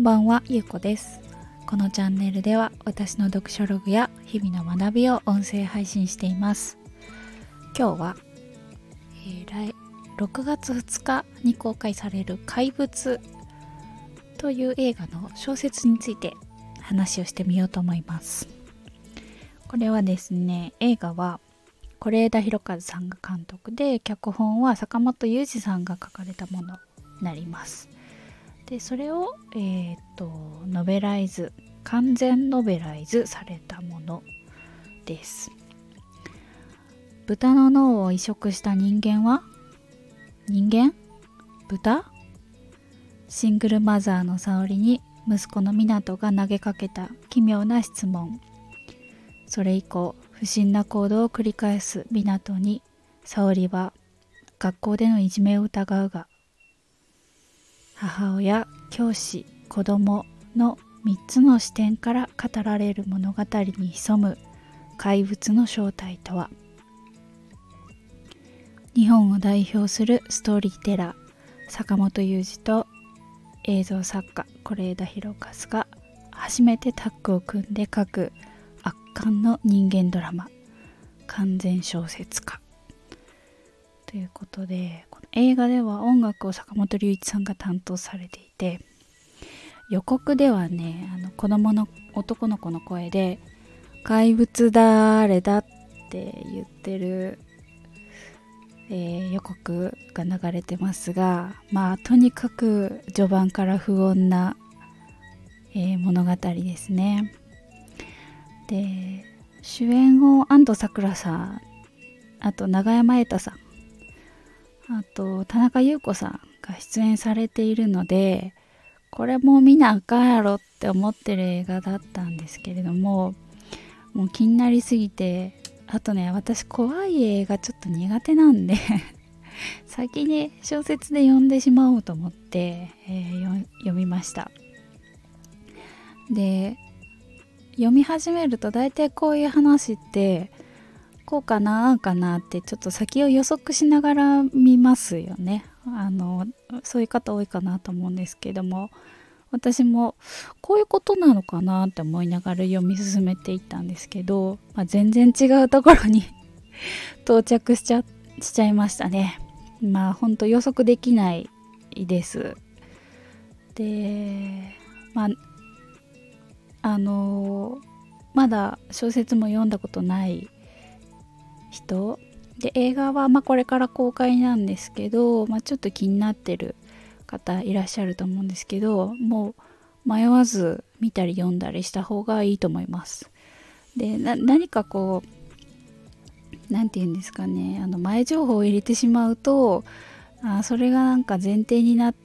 ばんは、ゆうこです。このチャンネルでは私の読書ログや日々の学びを音声配信しています。今日は、6月2日に公開される怪物という映画の小説について話をしてみようと思います。これはですね、映画は是枝裕和さんが監督で、脚本は坂本雄二さんが書かれたものになります。でそれを、完全ノベライズされたものです。豚の脳を移植した人間は豚？シングルマザーの沙織に息子の湊が投げかけた奇妙な質問。それ以降不審な行動を繰り返す湊に沙織は学校でのいじめを疑うが、母親、教師、子供の3つの視点から語られる物語に潜む怪物の正体とは。日本を代表するストーリーテラー坂本雄二と映像作家是枝裕和が初めてタッグを組んで書く圧巻の人間ドラマ、完全小説家ということで、この映画では音楽を坂本龍一さんが担当されていて、予告ではね、子供の男の子の声で怪物誰だって言ってる、予告が流れてますが、とにかく序盤から不穏な、物語ですね。で主演を安藤サクラさん、あと永山瑛太さん、あと田中裕子さんが出演されているので、これも見なあかんやろって思ってる映画だったんですけれども、もう気になりすぎて、あとね、私怖い映画ちょっと苦手なんで先に小説で読んでしまおうと思って、読みました。で読み始めると大体こういう話ってこうかなああかなってちょっと先を予測しながら見ますよね。そういう方多いかなと思うんですけども、私もこういうことなのかなって思いながら読み進めていったんですけど、全然違うところに到着しちゃいましたね。ほんと予測できないです。でまだ小説も読んだことない人で、映画はこれから公開なんですけど、ちょっと気になってる方いらっしゃると思うんですけど、もう迷わず見たり読んだりした方がいいと思います。で何かこうなんて言うんですかね、前情報を入れてしまうとそれがなんか前提になって、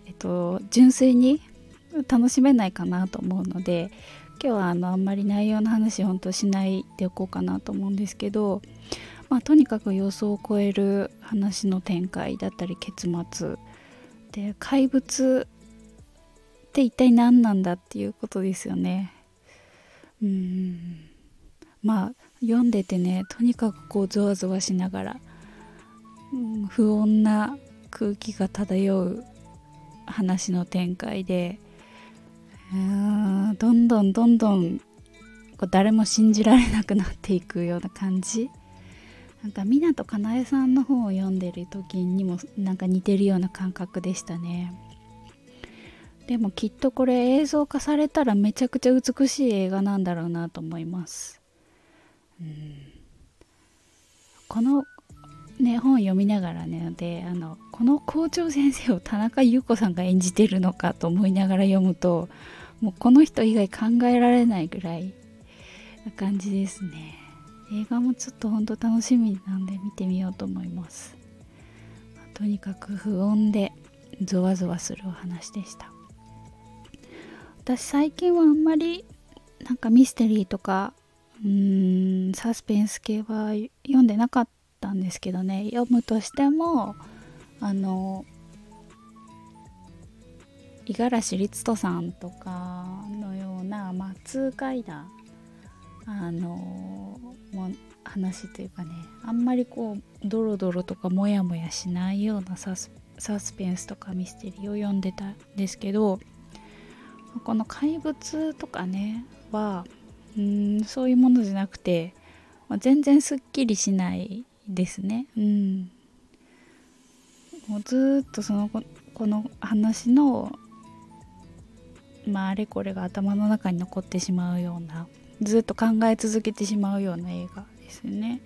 純粋に楽しめないかなと思うので、今日はあんまり内容の話本当しないでおこうかなと思うんですけど、とにかく予想を超える話の展開だったり結末で、怪物って一体何なんだっていうことですよね。読んでてね、とにかくこうゾワゾワしながら、不穏な空気が漂う話の展開で、どんどんこう誰も信じられなくなっていくような感じ。なんか湊かなえさんの本を読んでる時にもなんか似てるような感覚でしたね。でもきっとこれ映像化されたらめちゃくちゃ美しい映画なんだろうなと思います。このね、本読みながらね、この校長先生を田中裕子さんが演じてるのかと思いながら読むと、もうこの人以外考えられないぐらいな感じですね。映画もちょっと本当楽しみなんで見てみようと思います。とにかく不穏でゾワゾワするお話でした。私最近はあんまりなんかミステリーとかサスペンス系は読んでなかったんですけどね、読むとしても五十嵐律人さんとかのような、痛快な話というかね、あんまりこうドロドロとかモヤモヤしないようなサスペンスとかミステリーを読んでたんですけど、 この怪物とかねはそういうものじゃなくて、全然すっきりしないですね。もうずっとこの話のあれこれが頭の中に残ってしまうような、ずっと考え続けてしまうような映画ですよね。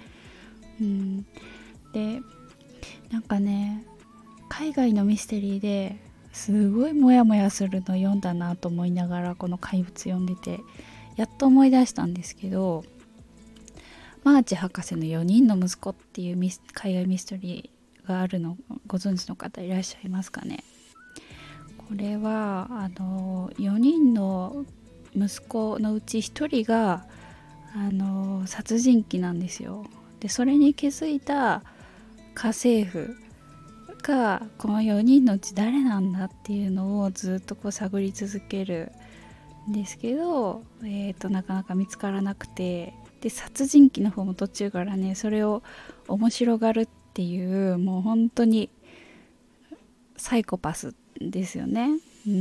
でなんかね、海外のミステリーですごいモヤモヤするの読んだなと思いながらこの怪物読んでて、やっと思い出したんですけど、マーチ博士の4人の息子っていう海外ミステリーがあるのご存知の方いらっしゃいますかね。これは4人の息子のうち1人が殺人鬼なんですよ。でそれに気づいた家政婦がこの4人のうち誰なんだっていうのをずっとこう探り続けるんですけど、なかなか見つからなくて、で殺人鬼の方も途中からねそれを面白がるっていう、もう本当にサイコパスですよね。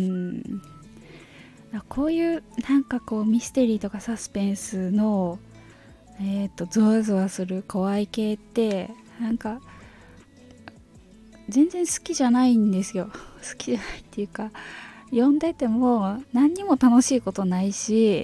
こういうなんかこうミステリーとかサスペンスのゾワゾワする怖い系ってなんか全然好きじゃないんですよ。好きじゃないっていうか、読んでても何にも楽しいことないし、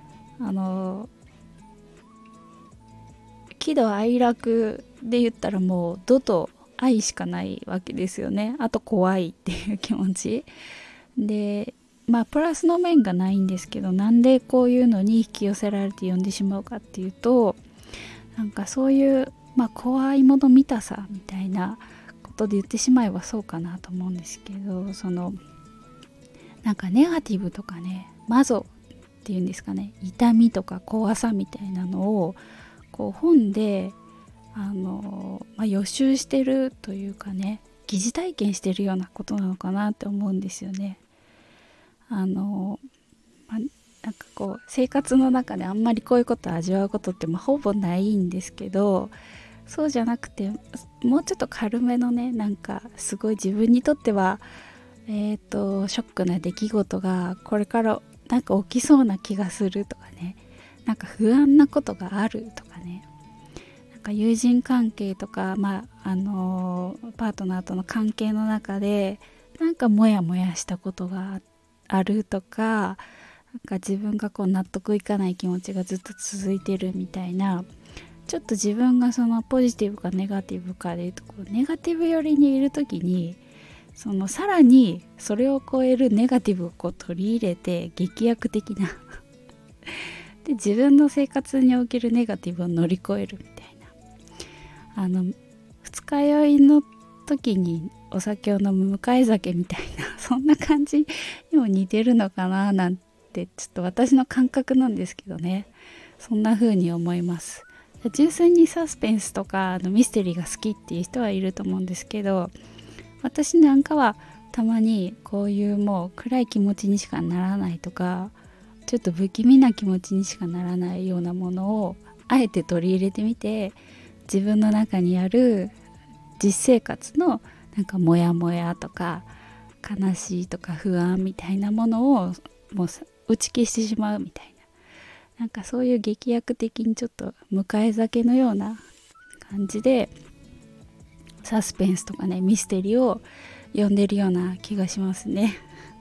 喜怒哀楽で言ったらもう怒と愛しかないわけですよね。あと怖いっていう気持ちで、プラスの面がないんですけど、なんでこういうのに引き寄せられて読んでしまうかっていうと、なんかそういう、怖いもの見たさみたいなことで言ってしまえばそうかなと思うんですけど、なんかネガティブとかね、マゾっていうんですかね、痛みとか怖さみたいなのをこう本で予習してるというかね、疑似体験してるようなことなのかなって思うんですよね。なんかこう生活の中であんまりこういうことを味わうことってほぼないんですけど、そうじゃなくてもうちょっと軽めのね、なんかすごい自分にとってはショックな出来事がこれからなんか起きそうな気がするとかね、なんか不安なことがあるとかね、なんか友人関係とか、パートナーとの関係の中でなんかモヤモヤしたことがあるとか、なんか自分がこう納得いかない気持ちがずっと続いてるみたいな、ちょっと自分がそのポジティブかネガティブかでいうとこうネガティブ寄りにいる時に、さらにそれを超えるネガティブをこう取り入れて劇薬的なで自分の生活におけるネガティブを乗り越えるみたいな、二日酔いの時にお酒を飲む向かい酒みたいなそんな感じにも似てるのかななんて、ちょっと私の感覚なんですけどね、そんな風に思います。純粋にサスペンスとかミステリーが好きっていう人はいると思うんですけど、私なんかはたまにこういうもう暗い気持ちにしかならないとか、ちょっと不気味な気持ちにしかならないようなものをあえて取り入れてみて、自分の中にある実生活のなんかモヤモヤとか悲しいとか不安みたいなものをもう打ち消してしまうみたいな、なんかそういう劇薬的にちょっと迎え酒のような感じでサスペンスとかねミステリーを読んでるような気がしますね。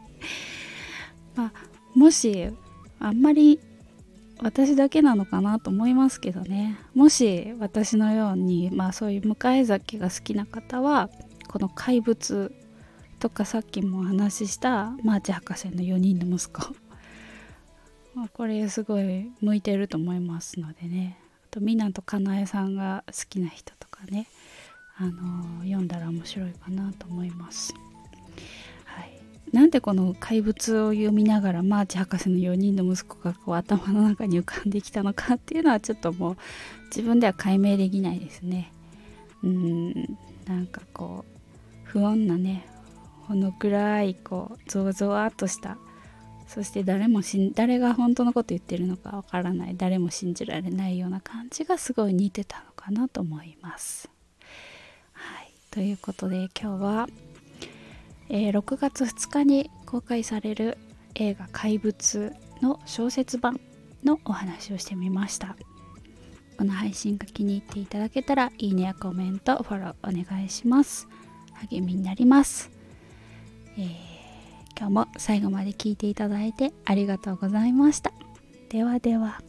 もしあんまり私だけなのかなと思いますけどね、もし私のようにそういう迎え酒が好きな方はこの怪物とかさっきもお話ししたマーチ博士の4人の息子これすごい向いてると思いますのでね、あと湊かなえさんが好きな人とかね、読んだら面白いかなと思います。はい、なんでこの怪物を読みながらマーチ博士の4人の息子がこう頭の中に浮かんできたのかっていうのはちょっともう自分では解明できないですね。なんかこう不穏なね、ほの暗いこうゾワゾワっとした、そして誰が本当のこと言ってるのかわからない、誰も信じられないような感じがすごい似てたのかなと思います。はい、ということで今日は、6月2日に公開される映画怪物の小説版のお話をしてみました。この配信が気に入っていただけたらいいねやコメント、フォローお願いします。励みになります。今日も最後まで聞いていただいてありがとうございました。ではでは。